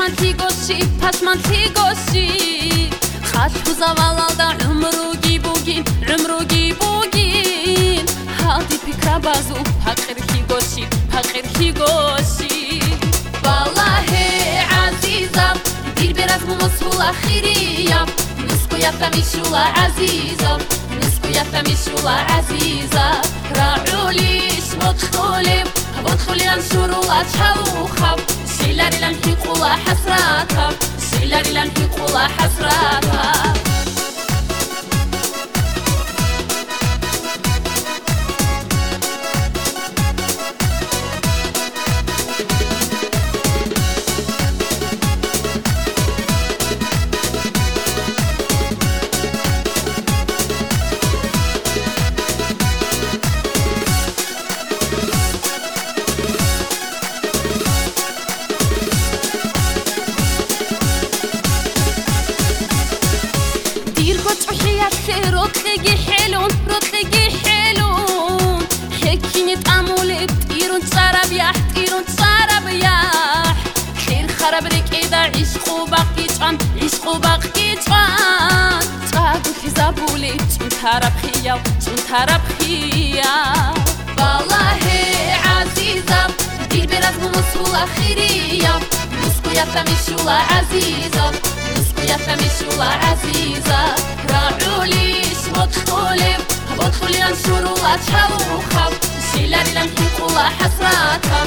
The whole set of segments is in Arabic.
پشمانتی گوشی خشم زوالالدا عمروگی بوگین هادی فکر بازو حقیقی گوشی والله عزیزم دیر براز مسئول آخریم نسکو یفتمیشولا عزیزم راعولیش بدخولیم انشرولا تشوخم شیلاری لنکی قولا حسراتم روتلقي حلون حكيني تأمولي تيرون تشارب ياح خير خرب ريك إذا عشقو باقي جان تابو في زابولي تون تارب خيا والله عزيزم دير براز مسؤول آخرية نسكو يفتمشولا عزيزة راعوليش بدخولي انشرولا تشوخم شيلاري لنكي قولا حسراتم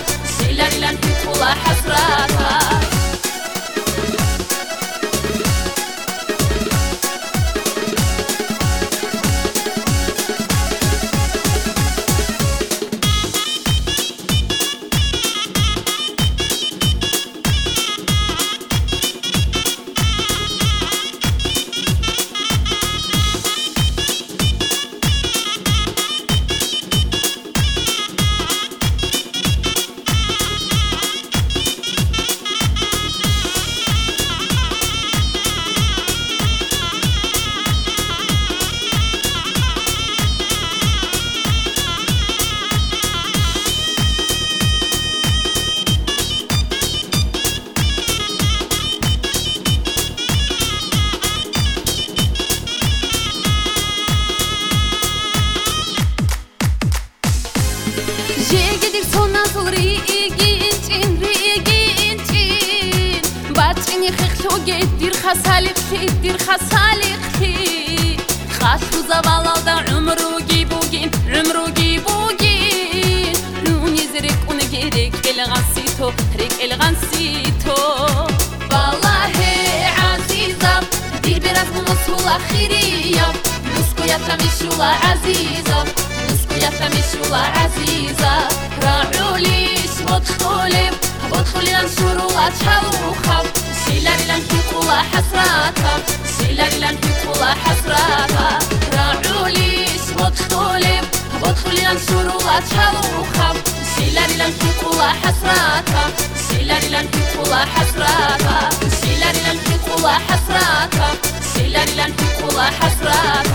جيجدير صناصل ريجين باتشيني خيخشو جدير خسالك خاشو زوالالدا عمروجي بوجين لوني زريك ونجيريك الغنسيتو والله عزيزم دير براز مسؤول آخرية نسكو يفتمشولا عزيزة راعوليش بدخولي انشرولا تشوخم شيلاري لنكي قولا حسراتم راعوليش بدخولي انشرولا تشوخم شيلاري لنكي قولا حسراتم